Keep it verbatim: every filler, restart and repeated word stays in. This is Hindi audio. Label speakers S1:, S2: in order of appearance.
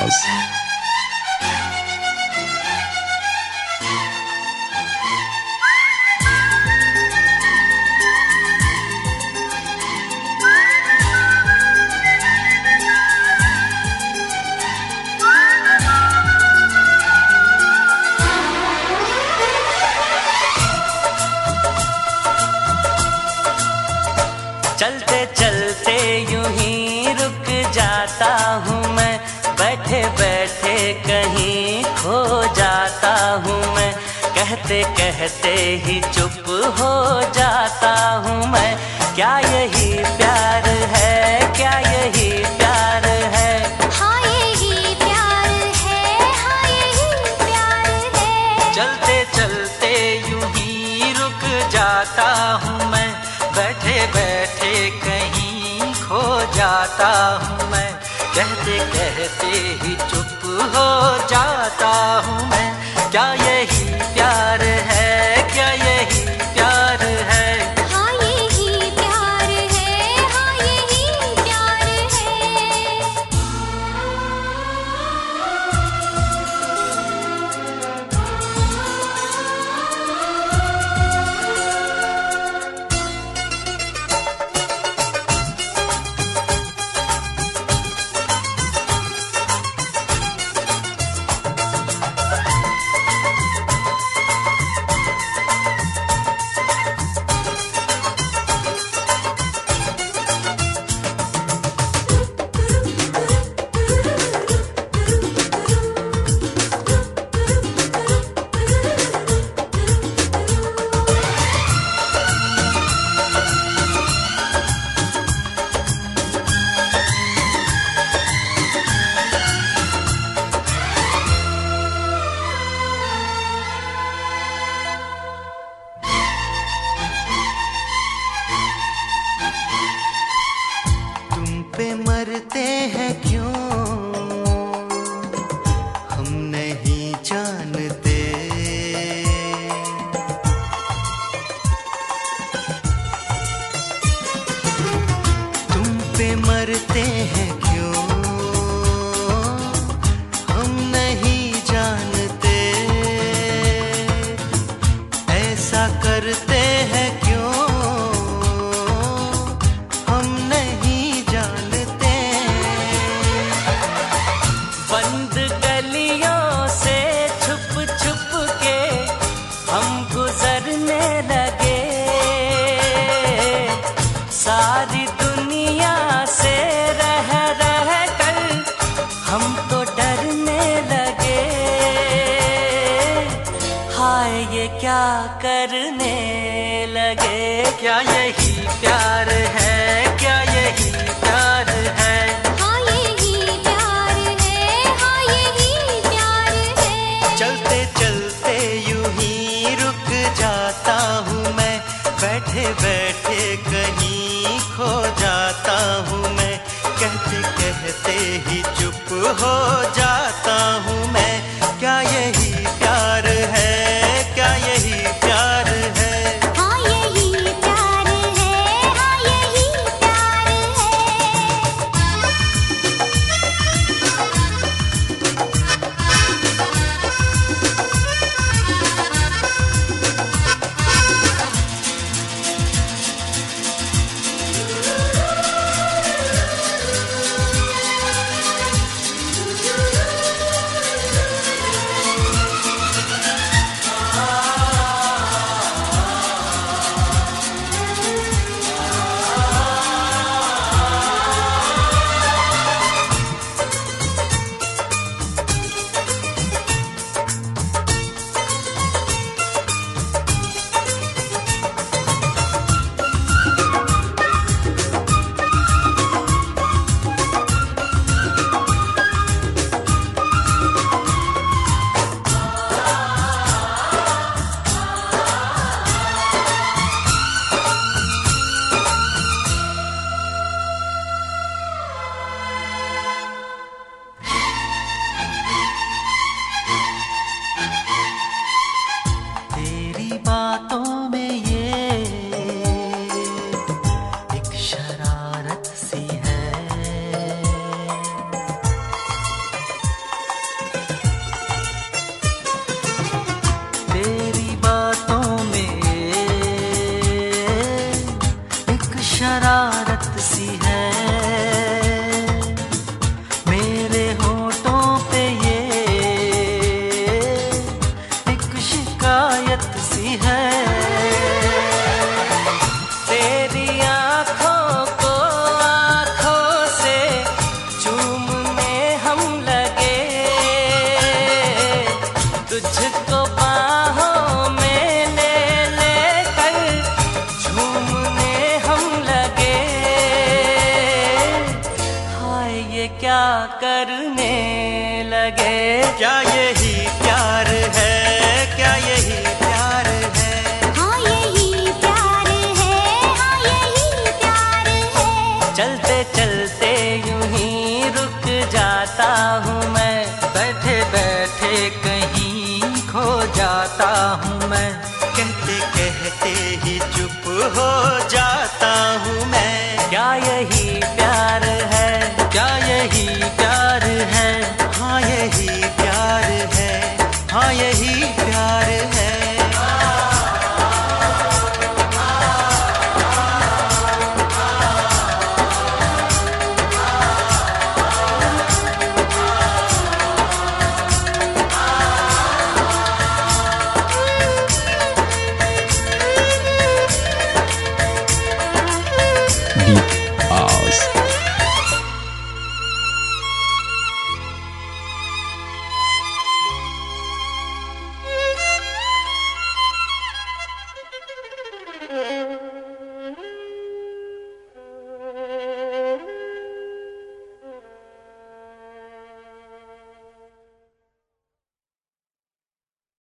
S1: आवाज।
S2: चलते चलते यूं ही रुक जाता हूँ मैं, बैठे बैठे कहीं खो जाता हूँ मैं, कहते कहते ही चुप हो जाता हूँ मैं। क्या यही प्यार है, क्या यही प्यार है?
S3: हाँ यही प्यार है, हाँ यही प्यार है।
S2: चलते चलते यूं ही रुक जाता हूँ मैं, बैठे बैठे कहीं खो जाता हूँ मैं, कहते कहते ही चुप हो जाता हूँ मैं। क्या यही प्यार है, क्या यही प्यार है?
S3: हाँ यही प्यार है, हाँ यही प्यार है।
S2: पे मरते हैं क्यों हम नहीं जानते, तुम पे मरते हैं क्यों हम नहीं जानते, ऐसा करते हैं क्यों हम नहीं जानते। बंद गलियों से छुप छुप के हम गुजरने लगे, सारी दुनिया से रह रह कर हम तो डरने लगे। हाय ये क्या करने लगे, क्या यही प्यार है, क्या यही प्यार है?
S3: हाँ यही प्यार है, हाँ यही प्यार है।
S2: चलते चलते यूं ही रुक जाता हूँ मैं, बैठे बैठे कहीं खो जाता हूँ मैं, कहते कहते ही चुप हो जाता हूँ मैं। क्या यही प्यार है, क्या यही प्यार है?
S3: हाँ यही प्यार है, हाँ यही प्यार है।
S2: शिकायत सी है। तेरी आंखों को आंखों से चूमने हम लगे, तुझको बाहों में ले लेकर झूमने हम लगे। हाय ये क्या करने लगे। क्या यही प्यार है, क्या यही प्यार है।
S3: हाँ यही प्यार है, हाँ यही प्यार है।
S2: चलते चलते यूं ही रुक जाता हूँ मैं,
S1: बैठे बैठे कहीं खो जाता हूँ मैं,
S2: कहते कहते ही चुप हो जा